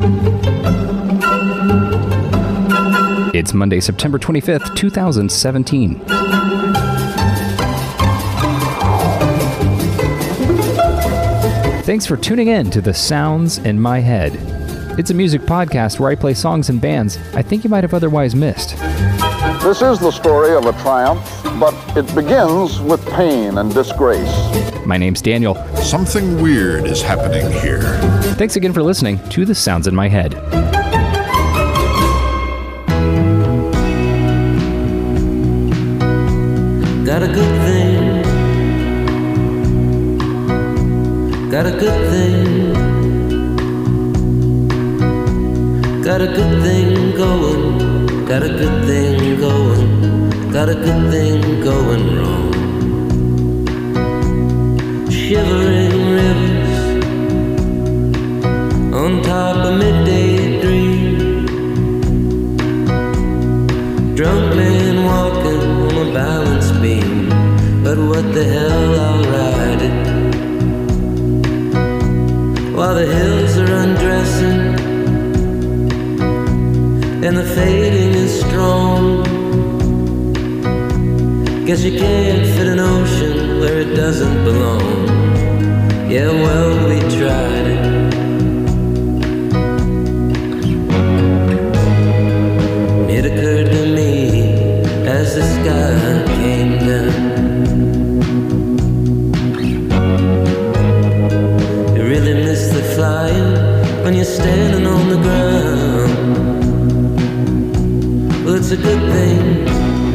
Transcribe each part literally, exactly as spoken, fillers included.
It's Monday, September twenty-fifth, two thousand seventeen. Thanks for tuning in to The Sounds in My Head. It's a music podcast where I play songs and bands I think you might have otherwise missed. This is the story of a triumph, but it begins with pain and disgrace. My name's Daniel. Something weird is happening here. Thanks again for listening to The Sounds in My Head. Got a good thing. Got a good thing. Got a good thing going. Got a good thing going. Got a good thing going wrong. Shivering rivers on top of midday dream. Drunk man walking on a balance beam. But what the hell, I'll ride it. While the hills are undressing and the fading is strong. Guess you can't fit an ocean where it doesn't belong. Yeah, well, we tried it. It occurred to me as the sky came down. You really miss the flying when you're standing on the ground. Well, it's a good thing.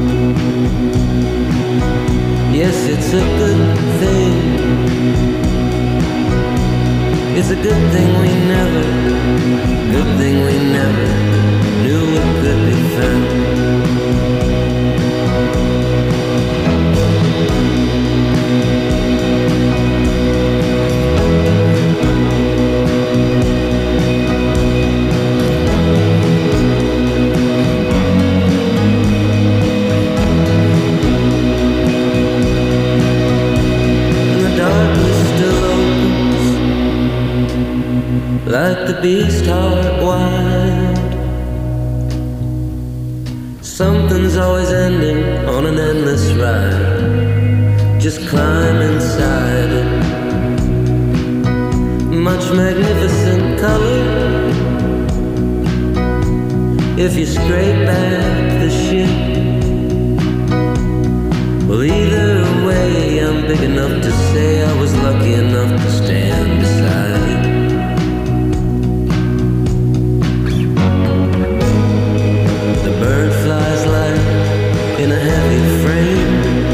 Yes, it's a good thing. It's a good thing we never, good thing we never knew it could be found. Like the beast heart wide. Something's always ending on an endless ride. Just climb inside it. Much magnificent color. If you scrape back the shit. Well, either way, I'm big enough to say I was lucky enough to stand beside it. Bird flies light in a heavy frame.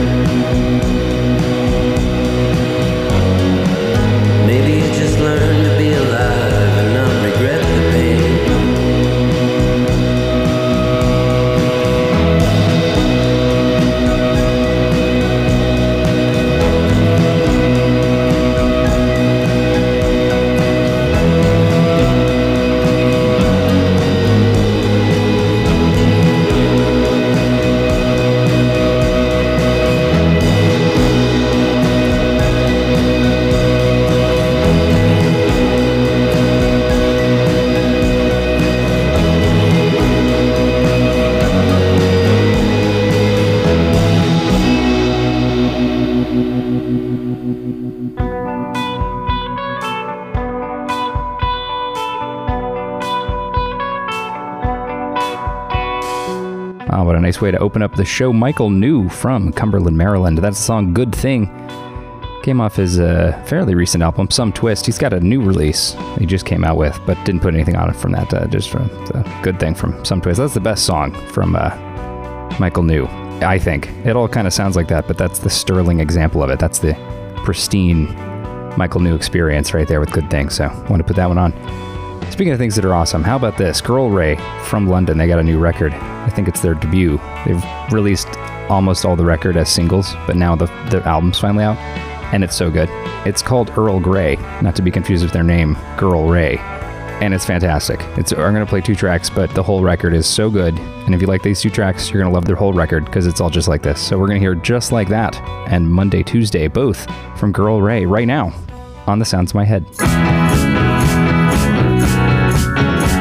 Maybe you just learn to be alive and not regret the pain. Oh, what a nice way to open up the show. Michael New from Cumberland, Maryland. That's the song Good Thing. Came off his uh, fairly recent album, Some Twist. He's got a new release he just came out with, but didn't put anything on it from that. Uh, just from the Good Thing from Some Twist. That's the best song from uh, Michael New, I think. It all kind of sounds like that, but that's the sterling example of it. That's the pristine Michael New experience right there with Good Thing. So I want to put that one on. Speaking of things that are awesome, how about this? Girl Ray from London. They got a new record. I think it's their debut. They've released almost all the record as singles, but now the, the album's finally out, and it's so good. It's called Earl Grey, not to be confused with their name, Girl Ray, and it's fantastic. It's, I'm going to play two tracks, but the whole record is so good, and if you like these two tracks, you're going to love their whole record, because it's all just like this. So we're going to hear Just Like That and Monday, Tuesday, both from Girl Ray right now on The Sounds of My Head.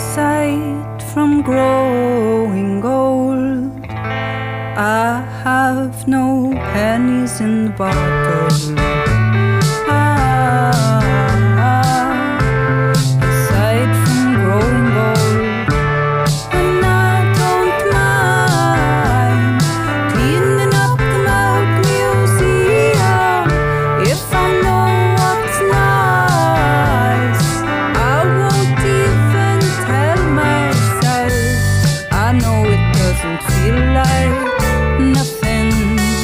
aside from growing old. I have no pennies in the bottle. Aside from growing old, and I don't mind cleaning up the Mount Museum if I know what's nice. I won't even tell myself. I know it doesn't feel like nothing.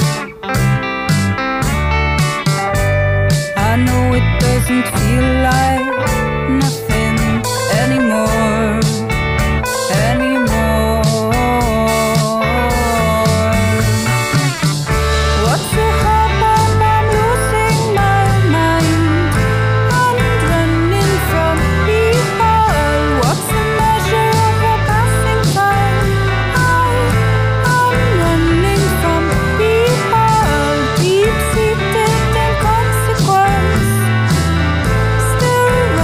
I know it doesn't feel like nothing anymore, anymore. What's the harm? I'm losing my mind and running from people. What's the measure of a passing time? I am running from people, deep-seated inconsequence. Still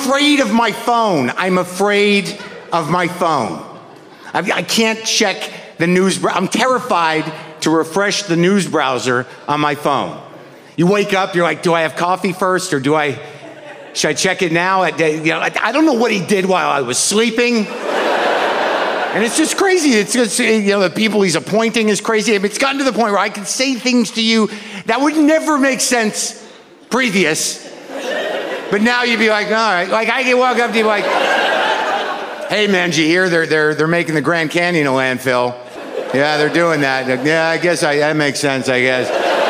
afraid of my phone. I'm afraid of my phone. I, I can't check the news. I'm terrified to refresh the news browser on my phone. You wake up, you're like, do I have coffee first, or do I, should I check it now? I, you know, I, I don't know what he did while I was sleeping. And it's just crazy. It's just, you know, the people he's appointing is crazy. I mean, it's gotten to the point where I can say things to you that would never make sense previous. But now you'd be like, all right. Like, I can walk up to you like, hey, man, did you hear they're, they're, they're making the Grand Canyon a landfill? Yeah, they're doing that. Yeah, I guess I, that makes sense, I guess.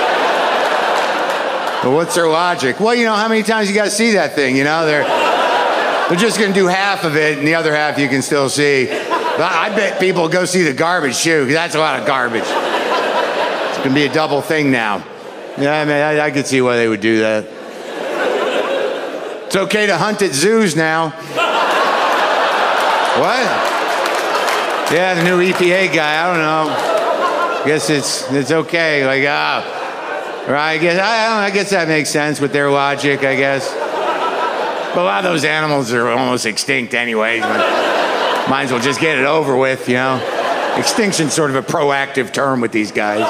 But what's their logic? Well, you know, how many times you got to see that thing, you know? They're, they're just going to do half of it, and the other half you can still see. I bet people go see the garbage, too, because that's a lot of garbage. It's going to be a double thing now. Yeah, I mean, I, I could see why they would do that. It's okay to hunt at zoos now. What? Yeah, the new E P A guy, I don't know. Guess it's it's okay. Like, ah, uh, right? I guess I, don't know, I guess that makes sense with their logic, I guess. But a lot of those animals are almost extinct anyways. Might as well just get it over with, you know? Extinction's sort of a proactive term with these guys.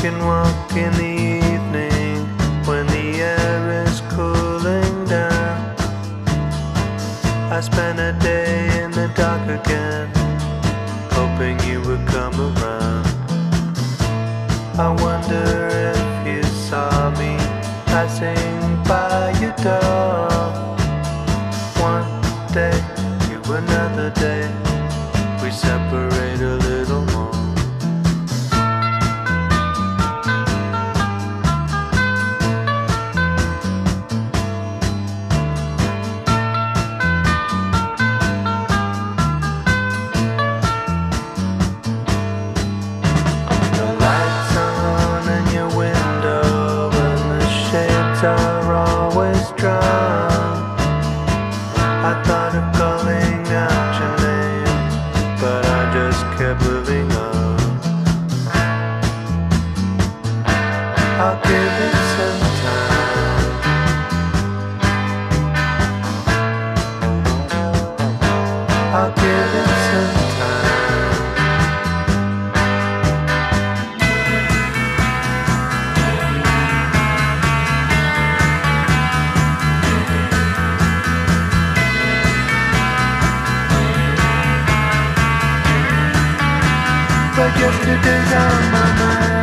can walk in the evening when the air is cooling down. I spent a day in the dark again, hoping you would come around. I wonder if you saw me passing by your door. One day to another day, we separate a little more. But yesterday's on my mind.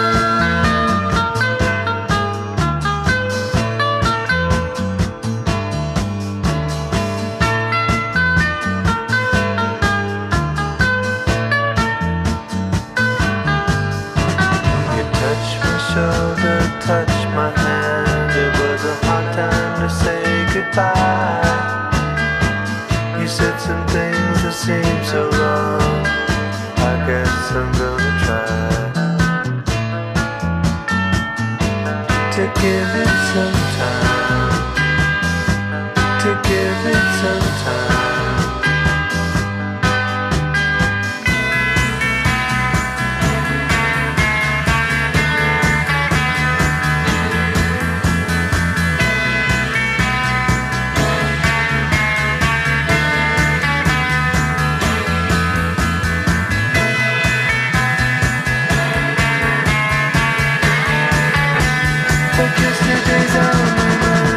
You touched my shoulder, touched my hand. It was a hard time to say goodbye. You said some things that seemed so wrong. I guess I'm gonna try to give it some time, to give it some time. But yesterday's on my mind.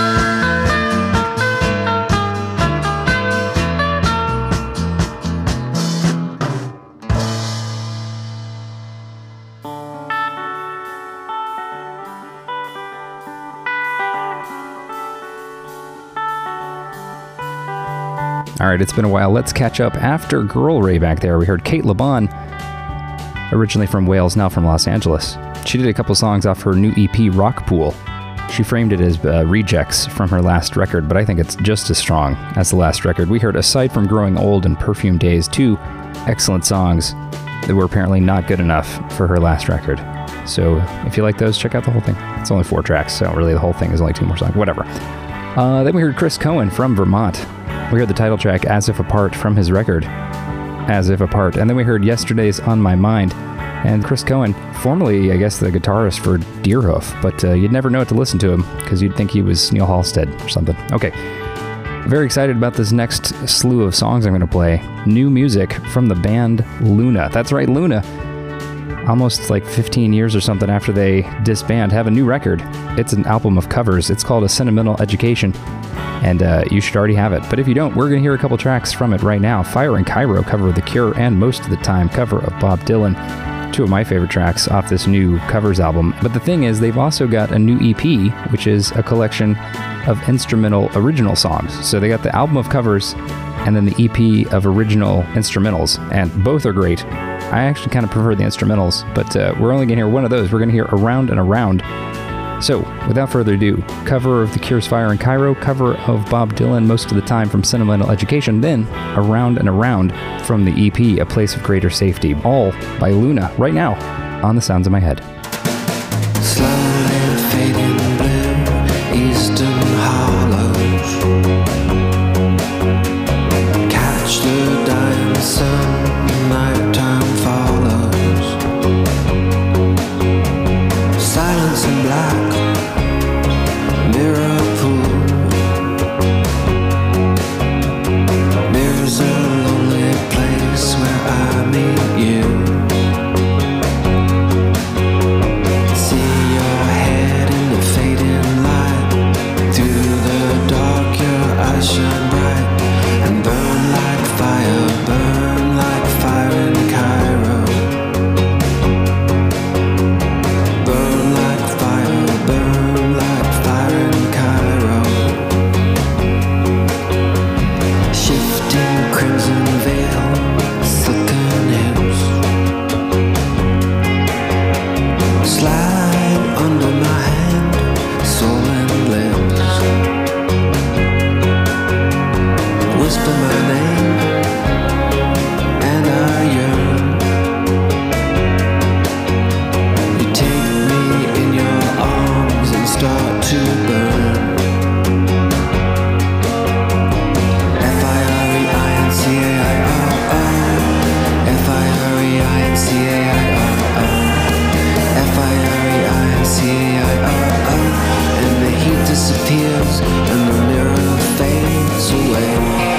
All right, it's been a while. Let's catch up after Girl Ray back there. We heard Kate LeBon, originally from Wales, now from Los Angeles. She did a couple songs off her new E P, Rock Pool. She framed it as uh, rejects from her last record, but I think it's just as strong as the last record. We heard Aside from Growing Old and Perfume Days, two excellent songs that were apparently not good enough for her last record. So if you like those, check out the whole thing. It's only four tracks, so really the whole thing is only two more songs, whatever. Uh, then we heard Chris Cohen from Vermont. We heard the title track, As If Apart, from his record, As If Apart. And then we heard Yesterday's On My Mind. And Chris Cohen, formerly, I guess, the guitarist for Deerhoof, but uh, you'd never know it to listen to him, because you'd think he was Neil Halstead or something. Okay, very excited about this next slew of songs I'm going to play. New music from the band Luna. That's right, Luna. Almost like fifteen years or something after they disband, have a new record. It's an album of covers. It's called A Sentimental Education, and uh, you should already have it. But if you don't, we're going to hear a couple tracks from it right now. Fire in Cairo cover of The Cure, and Most of the Time cover of Bob Dylan. Two of my favorite tracks off this new covers album. But the thing is, they've also got a new E P, which is a collection of instrumental original songs. So they got the album of covers and then the E P of original instrumentals, and both are great. I actually kind of prefer the instrumentals, but uh, we're only going to hear one of those. We're going to hear Around and Around. So, without further ado, cover of The Cure's Fire in Cairo, cover of Bob Dylan, Most of the Time from Sentimental Education, then Around and Around from the E P, A Place of Greater Safety, all by Luna, right now, on The Sounds of My Head. Slowly fading blue, eastern hollows. Catch the dying sun, nighttime follows. Silence and black, mirror pool. Mirror's a lonely place where I meet you. N C A I R O. F I R E I N C A I R O. And the heat disappears and the mirror fades away.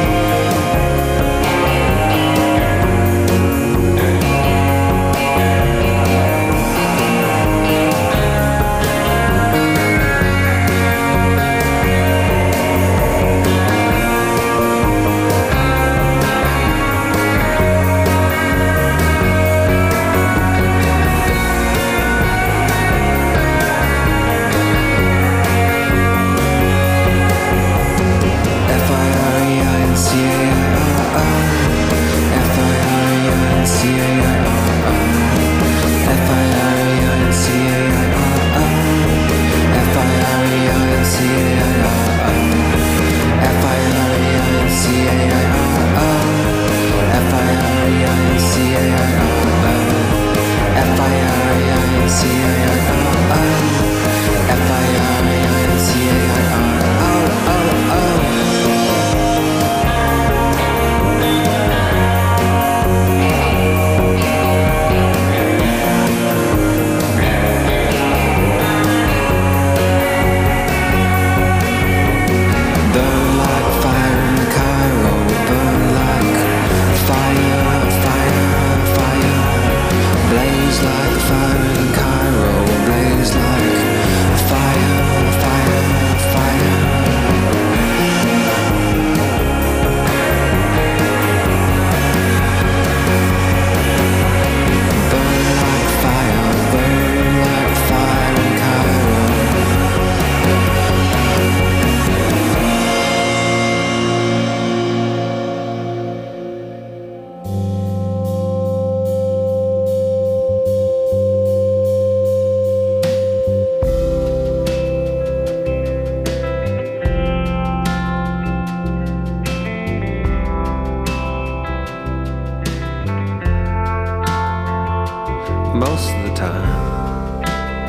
Most of the time,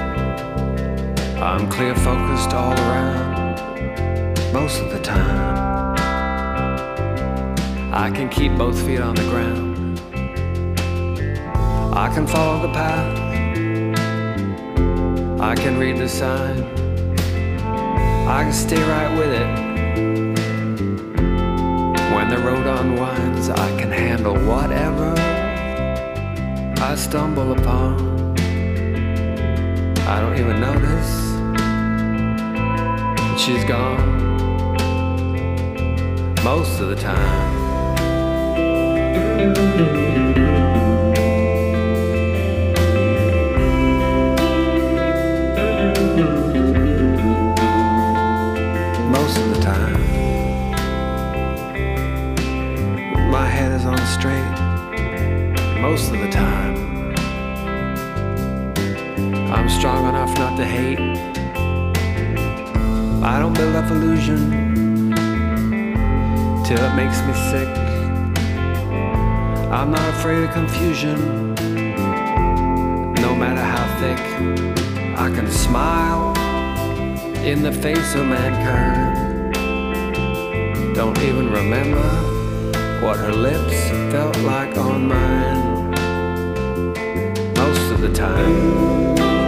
I'm clear focused all around. Most of the time, I can keep both feet on the ground. I can follow the path, I can read the sign, I can stay right with it. When the road unwinds, I can handle whatever I stumble upon. I don't even notice she's gone. Most of the time. Most of the time, my head is on straight. Most of the time, I'm strong enough not to hate. I don't build up illusion till it makes me sick. I'm not afraid of confusion, no matter how thick. I can smile in the face of mankind. Don't even remember what her lips felt like on mine. Most of the time.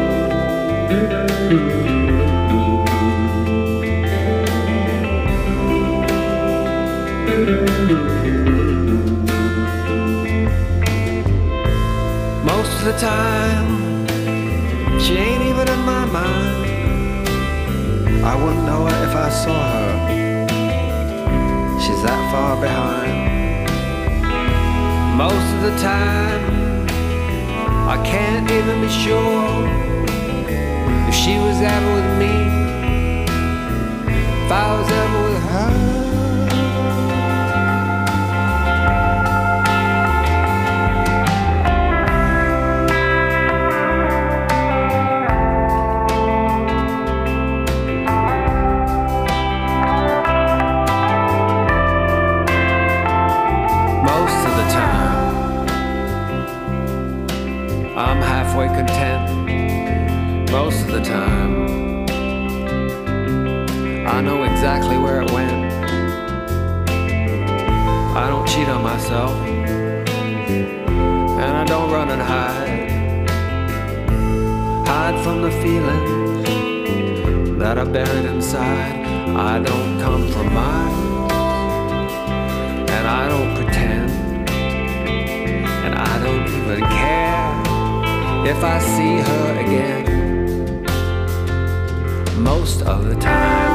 Most of the time, she ain't even in my mind. I wouldn't know her if I saw her. She's that far behind. Most of the time, I can't even be sure if she was ever with me, if I was ever with her. I'm halfway content most of the time. I know exactly where it went. I don't cheat on myself, and I don't and hide. Hide from the feelings that are buried inside. I don't compromise, and I don't pretend, and I don't even care if I see her again. Most of the time.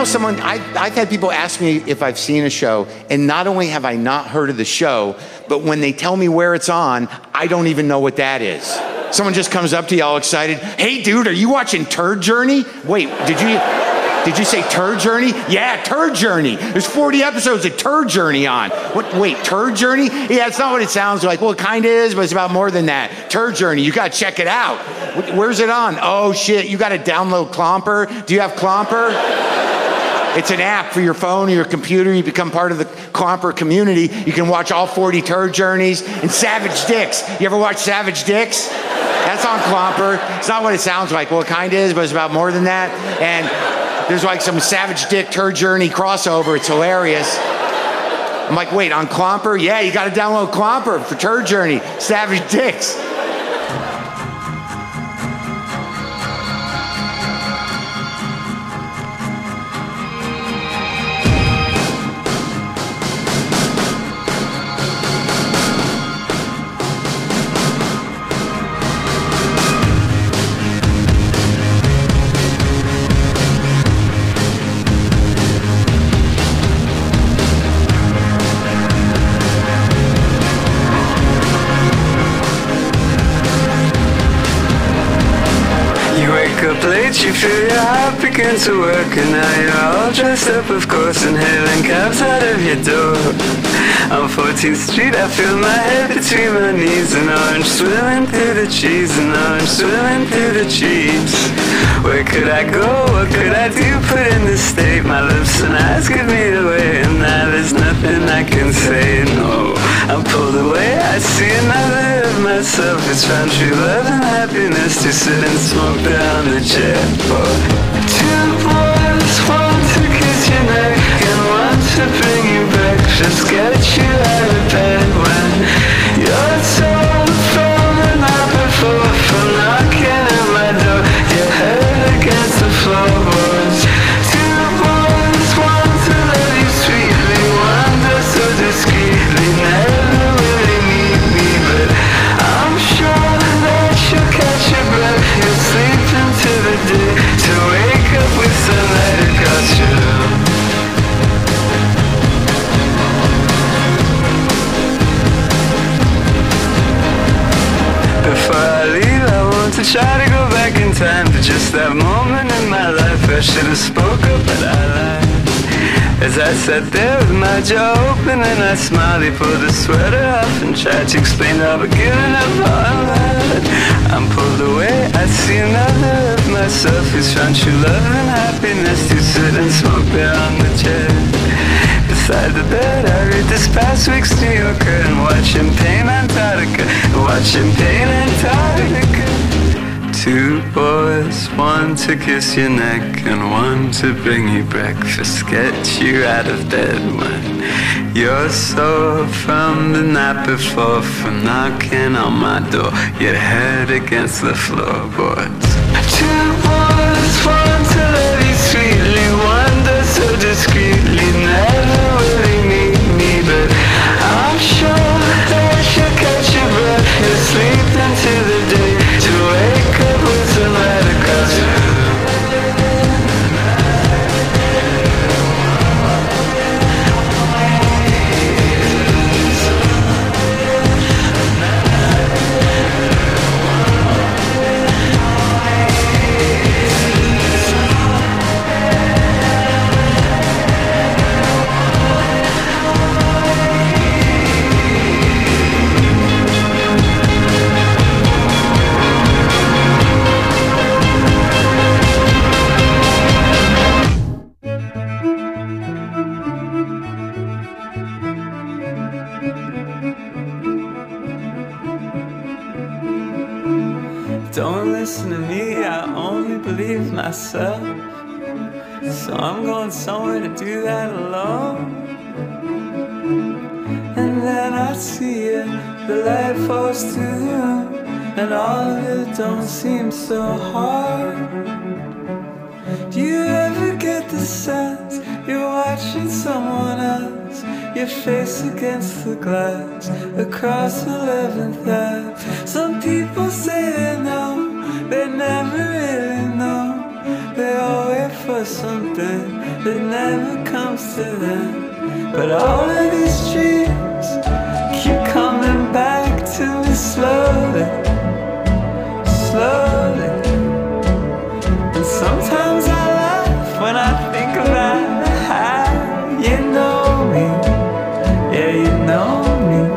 now someone, I, I've had people ask me if I've seen a show, and not only have I not heard of the show, but when they tell me where it's on, I don't even know what that is. Someone just comes up to you all excited, hey dude, are you watching Turd Journey? Wait, did you, did you say Turd Journey? Yeah, Turd Journey. There's forty episodes of Turd Journey on. What, wait, Turd Journey? Yeah, it's not what it sounds like. Well, it kind of is, but it's about more than that. Turd Journey, you gotta check it out. Where's it on? Oh shit, you gotta download Clomper. Do you have Clomper? It's an app for your phone or your computer. You become part of the Clomper community. You can watch all forty Turd Journeys and Savage Dicks. You ever watch Savage Dicks? That's on Clomper. It's not what it sounds like. Well, it kind of is, but it's about more than that. And there's like some Savage Dick Turd Journey crossover. It's hilarious. I'm like, wait, on Clomper? Yeah, you got to download Clomper for Turd Journey. Savage Dicks. You feel your heart begin to work, and now you're all dressed up, of course, inhaling cabs out of your door. On fourteenth street, I feel my head between my knees, an orange swimming through the trees, an orange swimming through the trees. Where could I go? What could I do? Put in this state, my lips and eyes give me away, and now there's nothing I can say. No, I'm pulled away. I see another of myself. It's found true love and happiness to sit and smoke down the chair. Oh. Two boys, one to kiss your neck and one to bring you breakfast, get you out of bed when you're told from the night before, from knocking at my door, your head against the floorboards. Two boys, one to love you sweetly, one does so discreetly, never really need me, but I'm sure that you'll catch your breath, you'll sleep into the day, to wake up with sunlight across your room. Before I leave, I want to try to go back in time to just that moment in my life I should have spoke up, but I lied. As I sat there with my jaw open and I smiled, he pulled his sweater off and tried to explain how I've given up on that. I'm pulled away, I see another of myself who's found true love and happiness to sit and smoke there on the chair. Beside the bed, I read this past week's New Yorker and watch him paint Antarctica, watch him paint Antarctica. Two boys, one to kiss your neck and one to bring you breakfast, get you out of bed when you're sore from the night before, from knocking on my door, your head against the floorboards. Two boys, one to love you sweetly, one does so discreetly, never really need me, but I'm sure that you'll catch your breath, you'll sleep into the day, to wake up with sunlight across your room. Don't listen to me, I only believe myself. So I'm going somewhere to do that alone. And then I see it, the light falls through the room, and all of it don't seem so hard. Do you ever get the sense you're watching someone else, your face against the glass, across eleventh Ave? Some people say they know, they never really know. They all wait for something that never comes to them. But all of these dreams keep coming back to me slowly, slowly. And sometimes I laugh when I think about how you know me, yeah, you know me.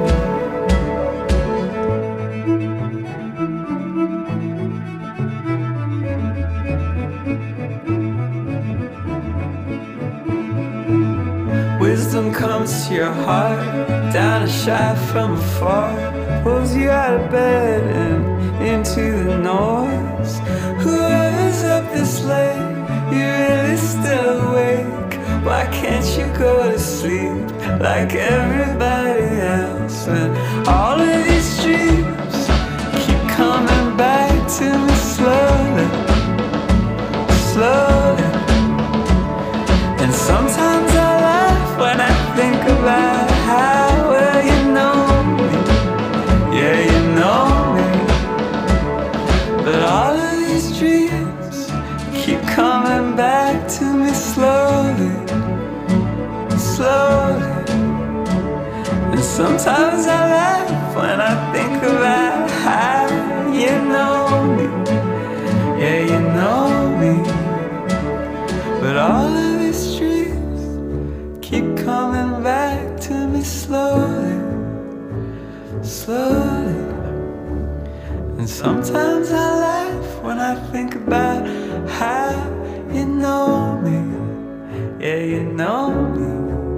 Wisdom comes to your heart, down a shot from afar, pulls you out of bed and into the noise. Who is up this late? You really still awake? Why can't you go to sleep like everybody else? When all of these dreams keep coming back to me slowly, slowly. And sometimes I laugh when I think about how well you know me, yeah, you know me. But all of these dreams keep coming back to me slowly, slowly. And sometimes I laugh when I think about how you know me, yeah, you know me. But all of these dreams keep coming back to me slowly, slowly. And sometimes I laugh when I think about how you know me, yeah, you know me.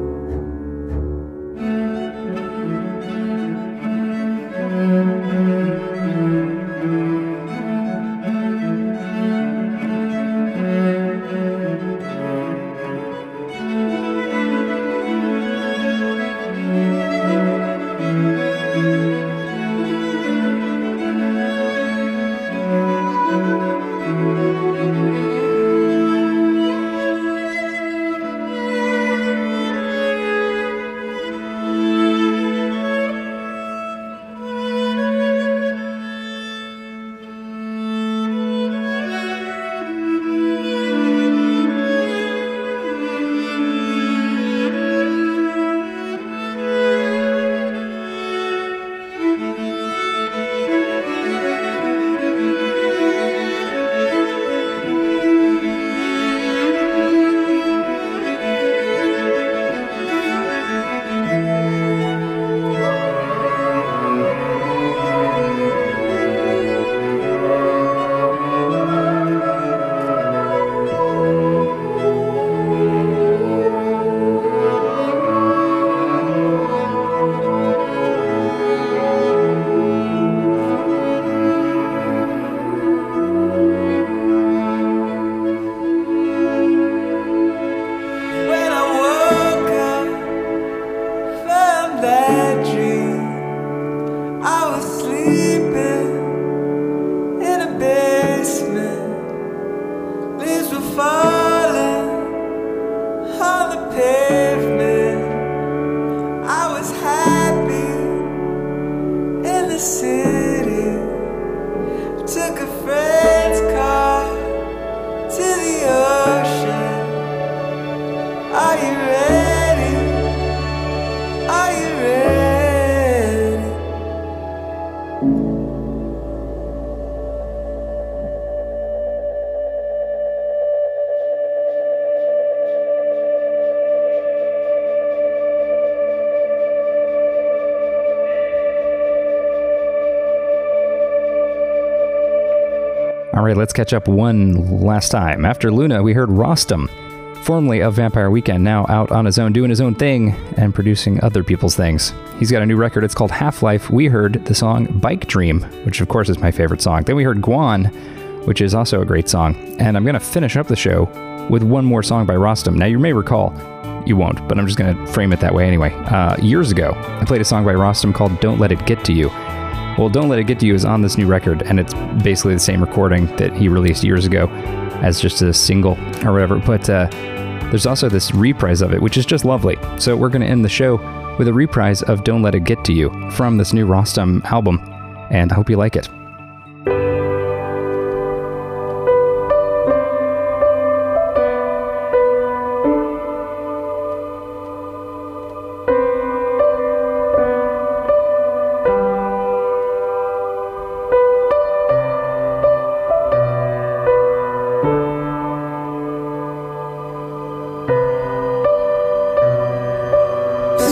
All right, let's catch up one last time. After Luna, we heard Rostam, formerly of Vampire Weekend, now out on his own, doing his own thing and producing other people's things. He's got a new record. It's called Half-Life. We heard the song Bike Dream, which of course is my favorite song. Then we heard Guan, which is also a great song. And I'm going to finish up the show with one more song by Rostam. Now, you may recall, you won't, but I'm just going to frame it that way anyway. Uh, years ago, I played a song by Rostam called Don't Let It Get to You. Well, Don't Let It Get to You is on this new record, and it's basically the same recording that he released years ago as just a single or whatever. But uh, there's also this reprise of it, which is just lovely. So we're going to end the show with a reprise of Don't Let It Get to You from this new Rostam album, and I hope you like it.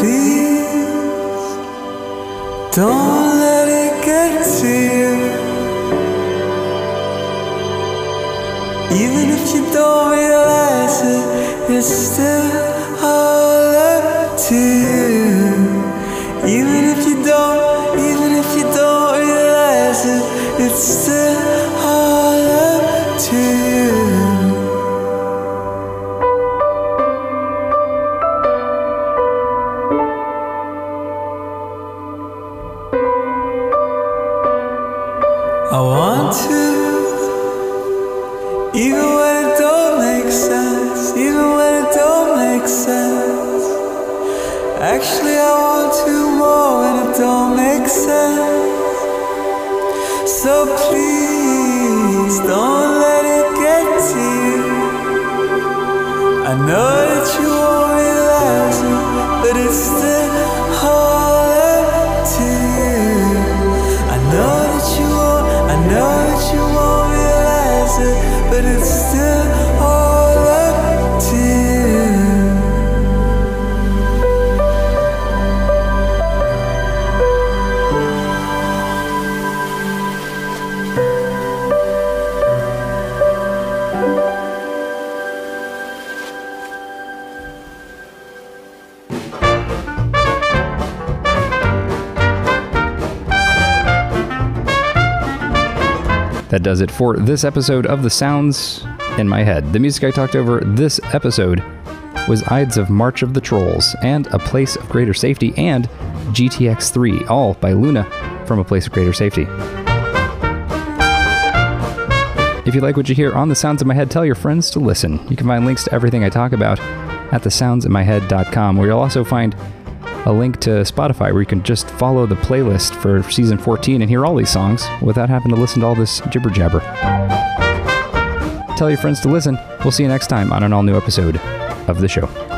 please don't let it get to you. Even if you don't realize it, it's still all up to you. Even if you don't, even if you don't realize it, it's still all up to you. I want to, even when it don't make sense, even when it don't make sense. Actually, I want to more when it don't make sense. So please don't let it get to you. I know that you won't realize it, but it's still all up to you. I know that you won't, I know that you won't realize it, but it's still all up to you. That does it for this episode of The Sounds in My Head. The music I talked over this episode was Ides of March of the Trolls and A Place of Greater Safety and G T X three, all by Luna from A Place of Greater Safety. If you like what you hear on The Sounds in My Head, tell your friends to listen. You can find links to everything I talk about at the sounds in my head dot com, where you'll also find a link to Spotify where you can just follow the playlist for season fourteen and hear all these songs without having to listen to all this jibber jabber. Tell your friends to listen. We'll see you next time on an all new episode of the show.